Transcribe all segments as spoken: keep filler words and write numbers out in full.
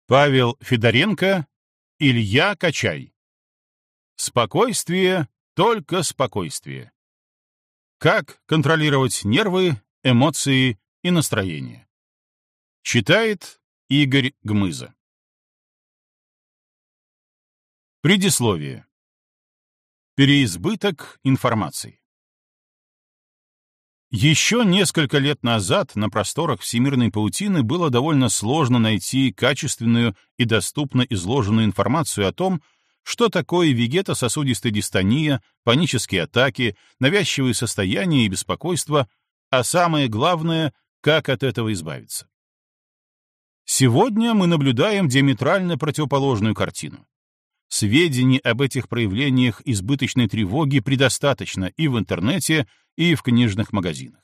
Павел Федоренко, Илья Качай. Спокойствие, только спокойствие. Как контролировать нервы, эмоции и настроение? Читает Игорь Гмыза. Предисловие. Переизбыток информации. Еще несколько лет назад на просторах всемирной паутины было довольно сложно найти качественную и доступно изложенную информацию о том, что такое вегетососудистая дистония, панические атаки, навязчивые состояния и беспокойство, а самое главное, как от этого избавиться. Сегодня мы наблюдаем диаметрально противоположную картину. Сведений об этих проявлениях избыточной тревоги предостаточно и в интернете, и в книжных магазинах.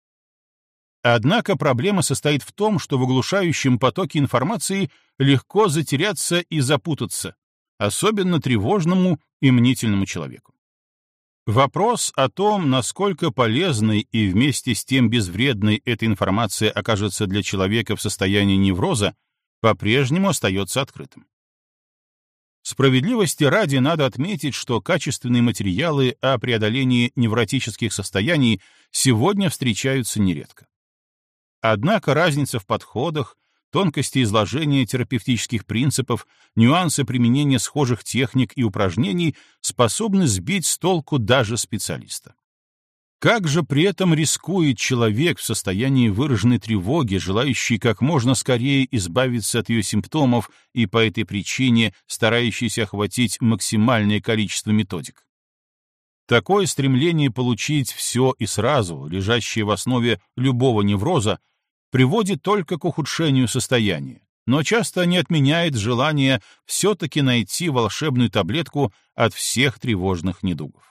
Однако проблема состоит в том, что в оглушающем потоке информации легко затеряться и запутаться, особенно тревожному и мнительному человеку. Вопрос о том, насколько полезной и вместе с тем безвредной эта информация окажется для человека в состоянии невроза, по-прежнему остается открытым. Справедливости ради надо отметить, что качественные материалы о преодолении невротических состояний сегодня встречаются нередко. Однако разница в подходах, тонкости изложения терапевтических принципов, нюансы применения схожих техник и упражнений способны сбить с толку даже специалиста. Как же при этом рискует человек в состоянии выраженной тревоги, желающий как можно скорее избавиться от ее симптомов и по этой причине старающийся охватить максимальное количество методик? Такое стремление получить все и сразу, лежащее в основе любого невроза, приводит только к ухудшению состояния, но часто не отменяет желание все-таки найти волшебную таблетку от всех тревожных недугов.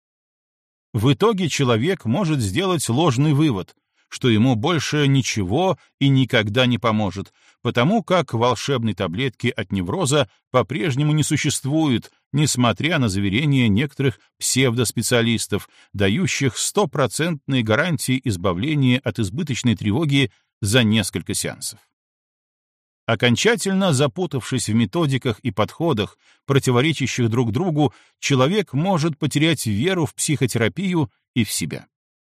В итоге человек может сделать ложный вывод, что ему больше ничего и никогда не поможет, потому как волшебной таблетки от невроза по-прежнему не существует, несмотря на заверения некоторых псевдоспециалистов, дающих стопроцентные гарантии избавления от избыточной тревоги за несколько сеансов. Окончательно запутавшись в методиках и подходах, противоречащих друг другу, человек может потерять веру в психотерапию и в себя.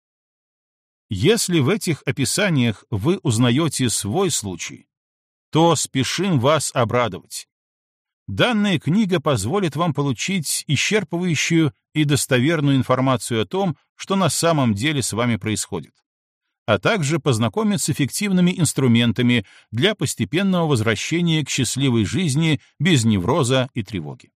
Если в этих описаниях вы узнаете свой случай, то спешим вас обрадовать. Данная книга позволит вам получить исчерпывающую и достоверную информацию о том, что на самом деле с вами происходит, а также познакомить с эффективными инструментами для постепенного возвращения к счастливой жизни без невроза и тревоги.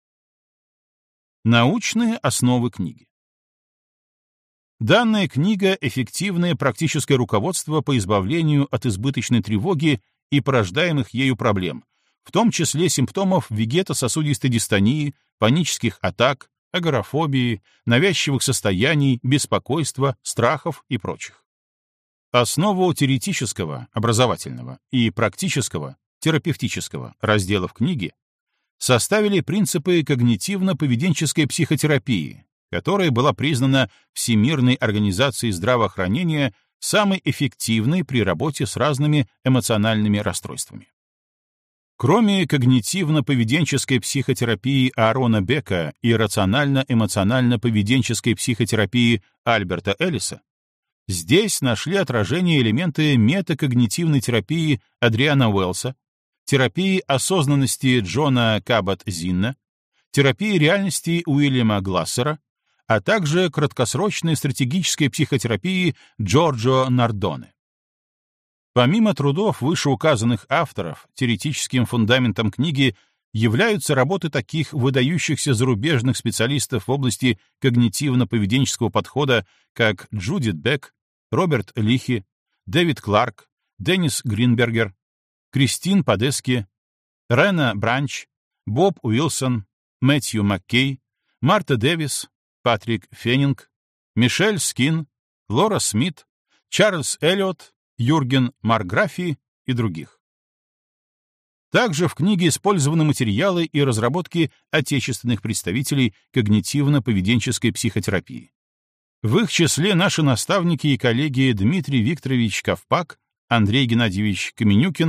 Научные основы книги. Данная книга — эффективное практическое руководство по избавлению от избыточной тревоги и порождаемых ею проблем, в том числе симптомов вегетососудистой дистонии, панических атак, агорафобии, навязчивых состояний, беспокойства, страхов и прочих. Основу теоретического, образовательного и практического, терапевтического разделов книги составили принципы когнитивно-поведенческой психотерапии, которая была признана Всемирной организацией здравоохранения самой эффективной при работе с разными эмоциональными расстройствами. Кроме когнитивно-поведенческой психотерапии Аарона Бека и рационально-эмоционально-поведенческой психотерапии Альберта Эллиса, здесь нашли отражение элементы метакогнитивной терапии Адриана Уэллса, терапии осознанности Джона Кабат-Зинна, терапии реальности Уильяма Глассера, а также краткосрочной стратегической психотерапии Джорджо Нардоне. Помимо трудов вышеуказанных авторов, теоретическим фундаментом книги являются работы таких выдающихся зарубежных специалистов в области когнитивно-поведенческого подхода, как Джудит Бек, Роберт Лихи, Дэвид Кларк, Деннис Гринбергер, Кристин Падески, Рена Бранч, Боб Уилсон, Мэтью Маккей, Марта Дэвис, Патрик Феннинг, Мишель Скин, Лора Смит, Чарльз Эллиот, Юрген Марграфи и других. Также в книге использованы материалы и разработки отечественных представителей когнитивно-поведенческой психотерапии. В их числе наши наставники и коллеги Дмитрий Викторович Ковпак, Андрей Геннадьевич Каменюкин,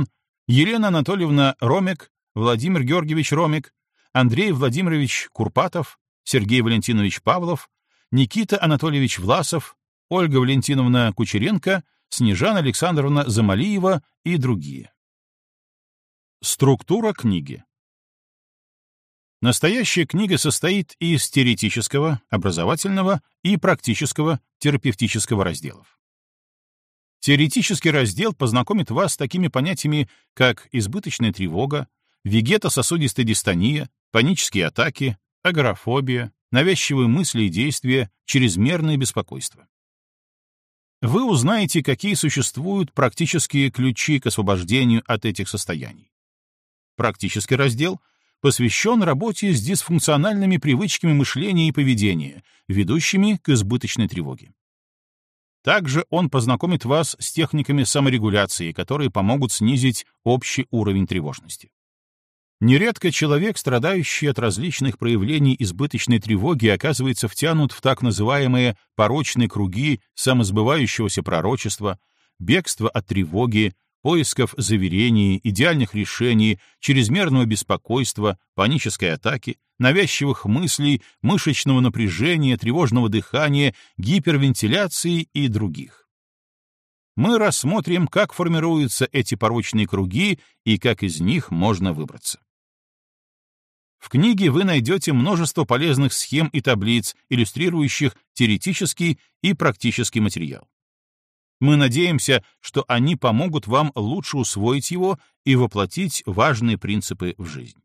Елена Анатольевна Ромек, Владимир Георгиевич Ромек, Андрей Владимирович Курпатов, Сергей Валентинович Павлов, Никита Анатольевич Власов, Ольга Валентиновна Кучеренко, Снежана Александровна Замалиева и другие. Структура книги. Настоящая книга состоит из теоретического, образовательного и практического, терапевтического разделов. Теоретический раздел познакомит вас с такими понятиями, как избыточная тревога, вегето-сосудистая дистония, панические атаки, агорафобия, навязчивые мысли и действия, чрезмерное беспокойство. Вы узнаете, какие существуют практические ключи к освобождению от этих состояний. Практический раздел посвящен работе с дисфункциональными привычками мышления и поведения, ведущими к избыточной тревоге. Также он познакомит вас с техниками саморегуляции, которые помогут снизить общий уровень тревожности. Нередко человек, страдающий от различных проявлений избыточной тревоги, оказывается втянут в так называемые порочные круги самосбывающегося пророчества, бегства от тревоги, поисков заверений, идеальных решений, чрезмерного беспокойства, панической атаки, навязчивых мыслей, мышечного напряжения, тревожного дыхания, гипервентиляции и других. Мы рассмотрим, как формируются эти порочные круги и как из них можно выбраться. В книге вы найдете множество полезных схем и таблиц, иллюстрирующих теоретический и практический материал. Мы надеемся, что они помогут вам лучше усвоить его и воплотить важные принципы в жизнь.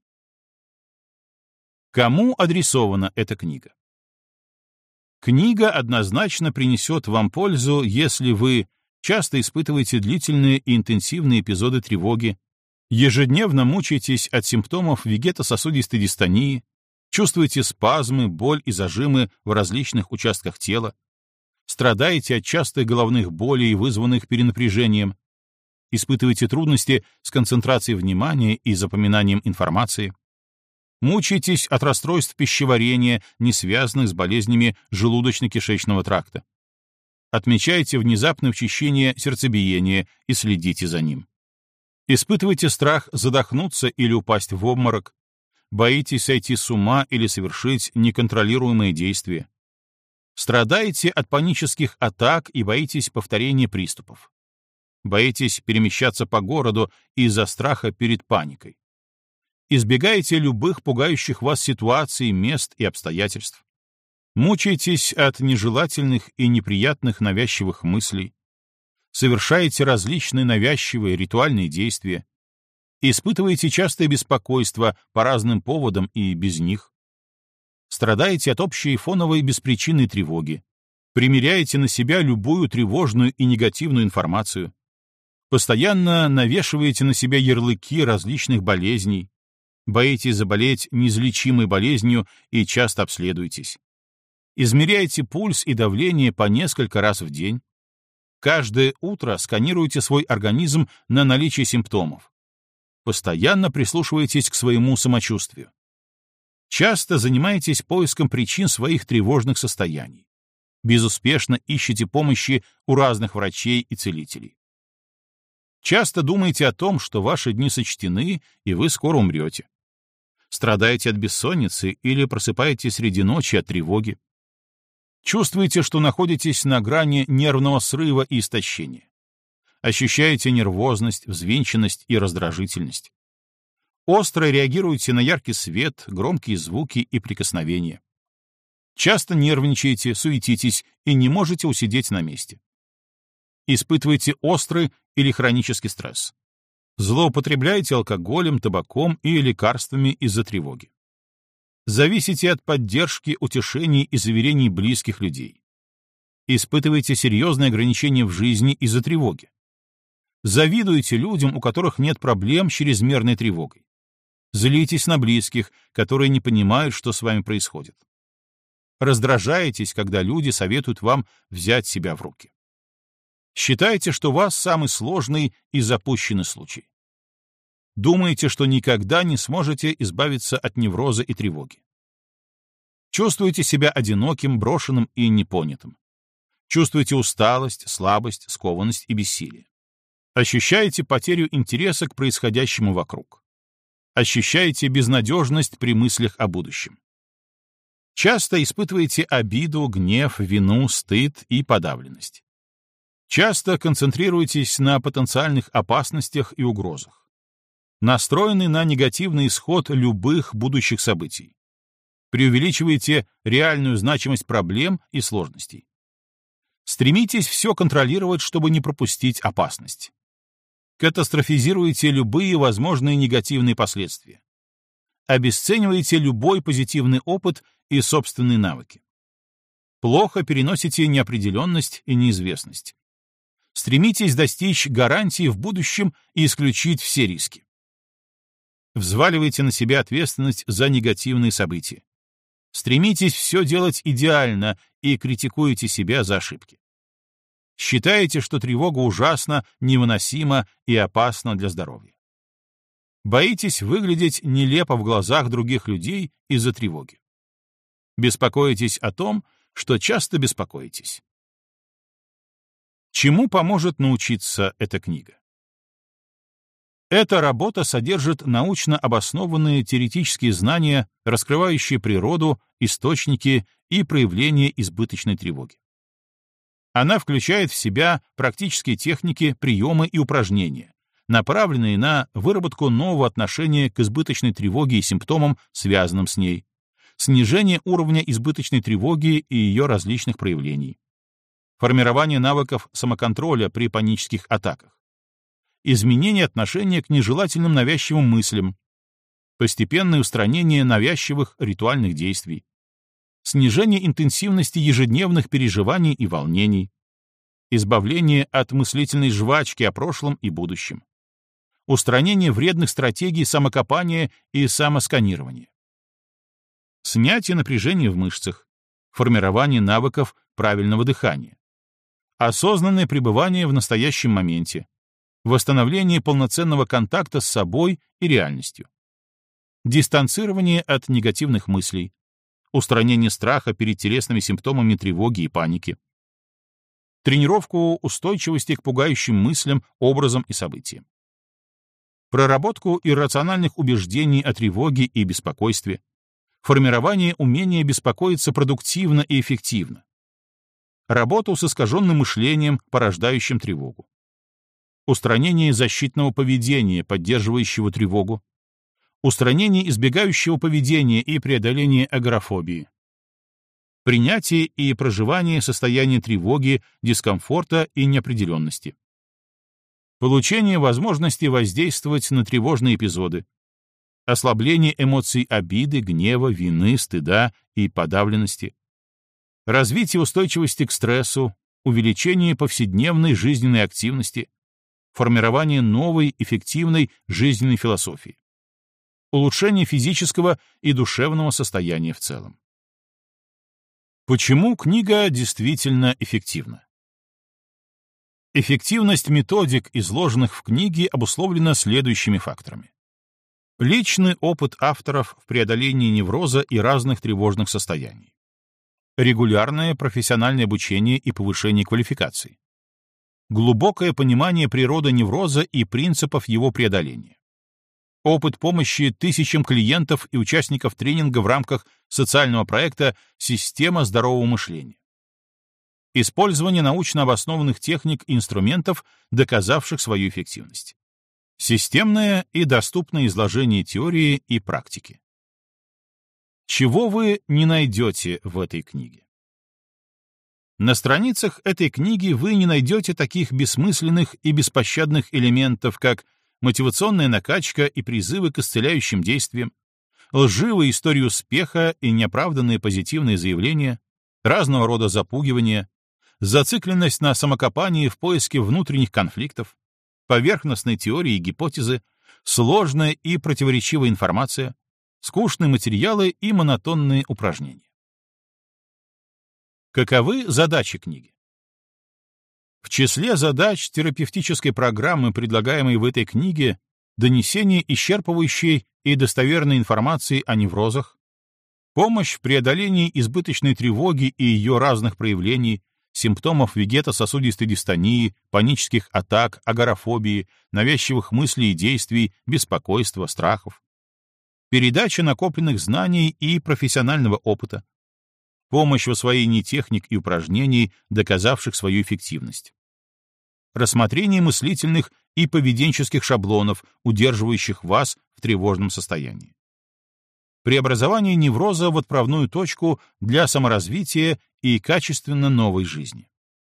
Кому адресована эта книга? Книга однозначно принесет вам пользу, если вы часто испытываете длительные и интенсивные эпизоды тревоги, ежедневно мучаетесь от симптомов вегето-сосудистой дистонии, чувствуете спазмы, боль и зажимы в различных участках тела, страдаете от частых головных болей, вызванных перенапряжением, испытываете трудности с концентрацией внимания и запоминанием информации, мучаетесь от расстройств пищеварения, не связанных с болезнями желудочно-кишечного тракта, отмечаете внезапное учащение сердцебиения и следите за ним, испытываете страх задохнуться или упасть в обморок, боитесь сойти с ума или совершить неконтролируемые действия, страдаете от панических атак и боитесь повторения приступов. Боитесь перемещаться по городу из-за страха перед паникой. Избегаете любых пугающих вас ситуаций, мест и обстоятельств. Мучаетесь от нежелательных и неприятных навязчивых мыслей. Совершаете различные навязчивые ритуальные действия. Испытываете частое беспокойство по разным поводам и без них. Страдаете от общей фоновой беспричинной тревоги, примеряете на себя любую тревожную и негативную информацию, постоянно навешиваете на себя ярлыки различных болезней, боитесь заболеть неизлечимой болезнью и часто обследуетесь, измеряете пульс и давление по несколько раз в день, каждое утро сканируете свой организм на наличие симптомов, постоянно прислушиваетесь к своему самочувствию. Часто занимаетесь поиском причин своих тревожных состояний. Безуспешно ищете помощи у разных врачей и целителей. Часто думаете о том, что ваши дни сочтены, и вы скоро умрете. Страдаете от бессонницы или просыпаетесь среди ночи от тревоги. Чувствуете, что находитесь на грани нервного срыва и истощения. Ощущаете нервозность, взвинченность и раздражительность. Остро реагируете на яркий свет, громкие звуки и прикосновения. Часто нервничаете, суетитесь и не можете усидеть на месте. Испытываете острый или хронический стресс. Злоупотребляете алкоголем, табаком и лекарствами из-за тревоги. Зависите от поддержки, утешений и заверений близких людей. Испытываете серьезные ограничения в жизни из-за тревоги. Завидуете людям, у которых нет проблем с чрезмерной тревогой. Злитесь на близких, которые не понимают, что с вами происходит. Раздражаетесь, когда люди советуют вам взять себя в руки. Считаете, что у вас самый сложный и запущенный случай. Думаете, что никогда не сможете избавиться от невроза и тревоги. Чувствуете себя одиноким, брошенным и непонятым. Чувствуете усталость, слабость, скованность и бессилие. Ощущаете потерю интереса к происходящему вокруг. Ощущаете безнадежность при мыслях о будущем. Часто испытываете обиду, гнев, вину, стыд и подавленность. Часто концентрируетесь на потенциальных опасностях и угрозах. Настроены на негативный исход любых будущих событий. Преувеличиваете реальную значимость проблем и сложностей. Стремитесь все контролировать, чтобы не пропустить опасность. Катастрофизируете любые возможные негативные последствия. Обесцениваете любой позитивный опыт и собственные навыки. Плохо переносите неопределенность и неизвестность. Стремитесь достичь гарантии в будущем и исключить все риски. Взваливаете на себя ответственность за негативные события. Стремитесь все делать идеально и критикуете себя за ошибки. Считаете, что тревога ужасна, невыносима и опасна для здоровья. Боитесь выглядеть нелепо в глазах других людей из-за тревоги. Беспокоитесь о том, что часто беспокоитесь. Чему поможет научиться эта книга? Эта работа содержит научно обоснованные теоретические знания, раскрывающие природу, источники и проявления избыточной тревоги. Она включает в себя практические техники, приемы и упражнения, направленные на выработку нового отношения к избыточной тревоге и симптомам, связанным с ней, снижение уровня избыточной тревоги и ее различных проявлений, формирование навыков самоконтроля при панических атаках, изменение отношения к нежелательным навязчивым мыслям, постепенное устранение навязчивых ритуальных действий, снижение интенсивности ежедневных переживаний и волнений, избавление от мыслительной жвачки о прошлом и будущем, устранение вредных стратегий самокопания и самосканирования, снятие напряжения в мышцах, формирование навыков правильного дыхания, осознанное пребывание в настоящем моменте, восстановление полноценного контакта с собой и реальностью, дистанцирование от негативных мыслей, устранение страха перед телесными симптомами тревоги и паники, тренировку устойчивости к пугающим мыслям, образам и событиям, проработку иррациональных убеждений о тревоге и беспокойстве, формирование умения беспокоиться продуктивно и эффективно, работу с искаженным мышлением, порождающим тревогу, устранение защитного поведения, поддерживающего тревогу, устранение избегающего поведения и преодоление агорафобии, принятие и проживание состояния тревоги, дискомфорта и неопределенности, получение возможности воздействовать на тревожные эпизоды, ослабление эмоций обиды, гнева, вины, стыда и подавленности, развитие устойчивости к стрессу, увеличение повседневной жизненной активности, формирование новой эффективной жизненной философии, улучшение физического и душевного состояния в целом. Почему книга действительно эффективна? Эффективность методик, изложенных в книге, обусловлена следующими факторами. Личный опыт авторов в преодолении невроза и разных тревожных состояний. Регулярное профессиональное обучение и повышение квалификации. Глубокое понимание природы невроза и принципов его преодоления. Опыт помощи тысячам клиентов и участников тренинга в рамках социального проекта «Система здорового мышления». Использование научно обоснованных техник и инструментов, доказавших свою эффективность. Системное и доступное изложение теории и практики. Чего вы не найдете в этой книге? На страницах этой книги вы не найдете таких бессмысленных и беспощадных элементов, как мотивационная накачка и призывы к исцеляющим действиям, лживые истории успеха и неоправданные позитивные заявления, разного рода запугивания, зацикленность на самокопании в поиске внутренних конфликтов, поверхностной теории и гипотезы, сложная и противоречивая информация, скучные материалы и монотонные упражнения. Каковы задачи книги? В числе задач терапевтической программы, предлагаемой в этой книге, донесение исчерпывающей и достоверной информации о неврозах, помощь в преодолении избыточной тревоги и ее разных проявлений, симптомов вегетососудистой дистонии, панических атак, агорафобии, навязчивых мыслей и действий, беспокойства, страхов. Передача накопленных знаний и профессионального опыта. Помощь в освоении техник и упражнений, доказавших свою эффективность. Рассмотрение мыслительных и поведенческих шаблонов, удерживающих вас в тревожном состоянии. Преобразование невроза в отправную точку для саморазвития и качественно новой жизни.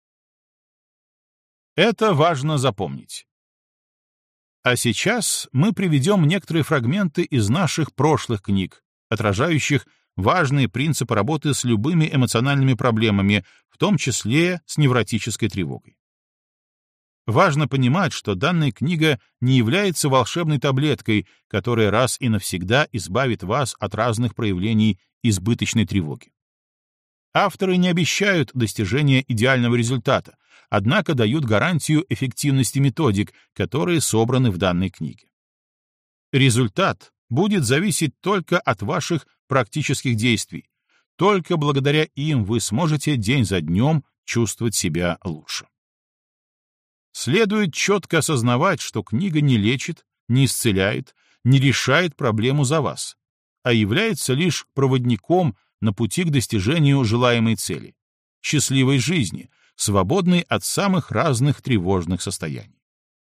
Это важно запомнить. А сейчас мы приведем некоторые фрагменты из наших прошлых книг, отражающих важные принципы работы с любыми эмоциональными проблемами, в том числе с невротической тревогой. Важно понимать, что данная книга не является волшебной таблеткой, которая раз и навсегда избавит вас от разных проявлений избыточной тревоги. Авторы не обещают достижения идеального результата, однако дают гарантию эффективности методик, которые собраны в данной книге. Результат будет зависеть только от ваших практических действий. Только благодаря им вы сможете день за днем чувствовать себя лучше. Следует четко осознавать, что книга не лечит, не исцеляет, не решает проблему за вас, а является лишь проводником на пути к достижению желаемой цели — счастливой жизни, свободной от самых разных тревожных состояний.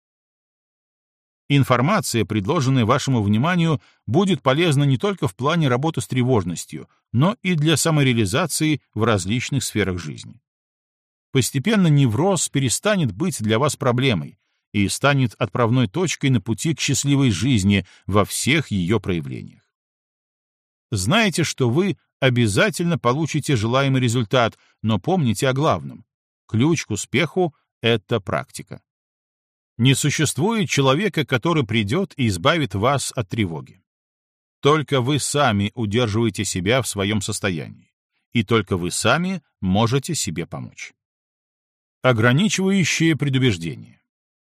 Информация, предложенная вашему вниманию, будет полезна не только в плане работы с тревожностью, но и для самореализации в различных сферах жизни. Постепенно невроз перестанет быть для вас проблемой и станет отправной точкой на пути к счастливой жизни во всех ее проявлениях. Знайте, что вы обязательно получите желаемый результат, но помните о главном. Ключ к успеху — это практика. Не существует человека, который придет и избавит вас от тревоги. Только вы сами удерживаете себя в своем состоянии, и только вы сами можете себе помочь. Ограничивающие предубеждения.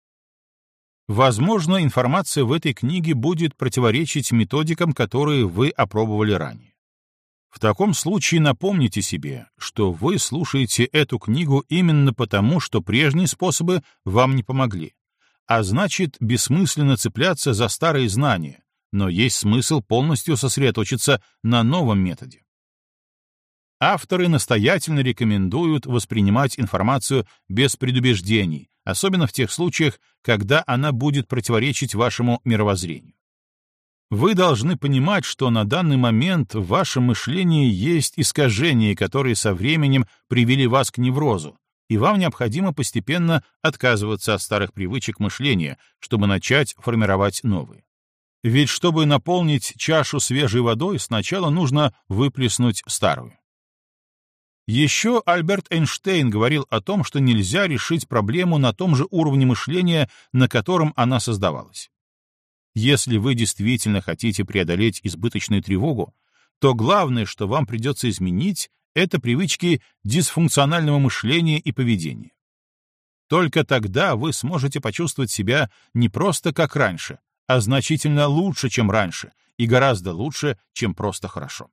Возможно, информация в этой книге будет противоречить методикам, которые вы опробовали ранее. В таком случае напомните себе, что вы слушаете эту книгу именно потому, что прежние способы вам не помогли, а значит, бессмысленно цепляться за старые знания, но есть смысл полностью сосредоточиться на новом методе. Авторы настоятельно рекомендуют воспринимать информацию без предубеждений, особенно в тех случаях, когда она будет противоречить вашему мировоззрению. Вы должны понимать, что на данный момент в вашем мышлении есть искажения, которые со временем привели вас к неврозу, и вам необходимо постепенно отказываться от старых привычек мышления, чтобы начать формировать новые. Ведь чтобы наполнить чашу свежей водой, сначала нужно выплеснуть старую. Еще Альберт Эйнштейн говорил о том, что нельзя решить проблему на том же уровне мышления, на котором она создавалась. Если вы действительно хотите преодолеть избыточную тревогу, то главное, что вам придется изменить, это привычки дисфункционального мышления и поведения. Только тогда вы сможете почувствовать себя не просто как раньше, а значительно лучше, чем раньше, и гораздо лучше, чем просто хорошо.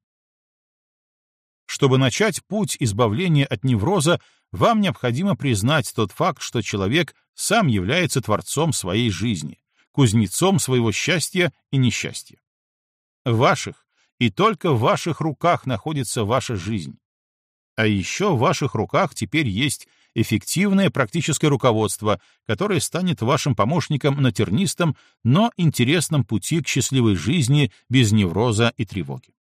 Чтобы начать путь избавления от невроза, вам необходимо признать тот факт, что человек сам является творцом своей жизни, кузнецом своего счастья и несчастья. В ваших и только в ваших руках находится ваша жизнь. А еще в ваших руках теперь есть эффективное практическое руководство, которое станет вашим помощником на тернистом, но интересном пути к счастливой жизни без невроза и тревоги.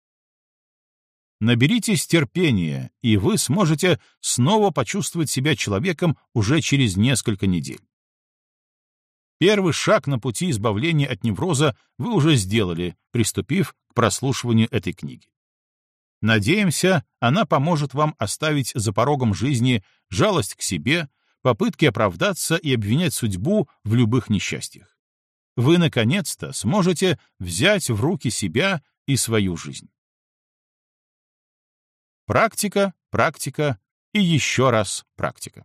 Наберитесь терпения, и вы сможете снова почувствовать себя человеком уже через несколько недель. Первый шаг на пути избавления от невроза вы уже сделали, приступив к прослушиванию этой книги. Надеемся, она поможет вам оставить за порогом жизни жалость к себе, попытки оправдаться и обвинять судьбу в любых несчастьях. Вы, наконец-то, сможете взять в руки себя и свою жизнь. Практика, практика и еще раз практика.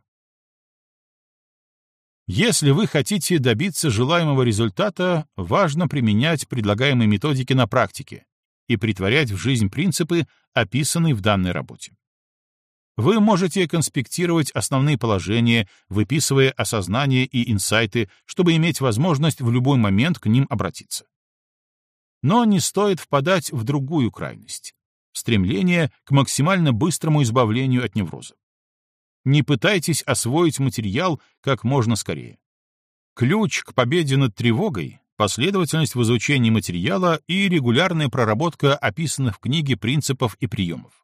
Если вы хотите добиться желаемого результата, важно применять предлагаемые методики на практике и претворять в жизнь принципы, описанные в данной работе. Вы можете конспектировать основные положения, выписывая осознания и инсайты, чтобы иметь возможность в любой момент к ним обратиться. Но не стоит впадать в другую крайность — стремление к максимально быстрому избавлению от невроза. Не пытайтесь освоить материал как можно скорее. Ключ к победе над тревогой — последовательность в изучении материала и регулярная проработка описанных в книге принципов и приемов.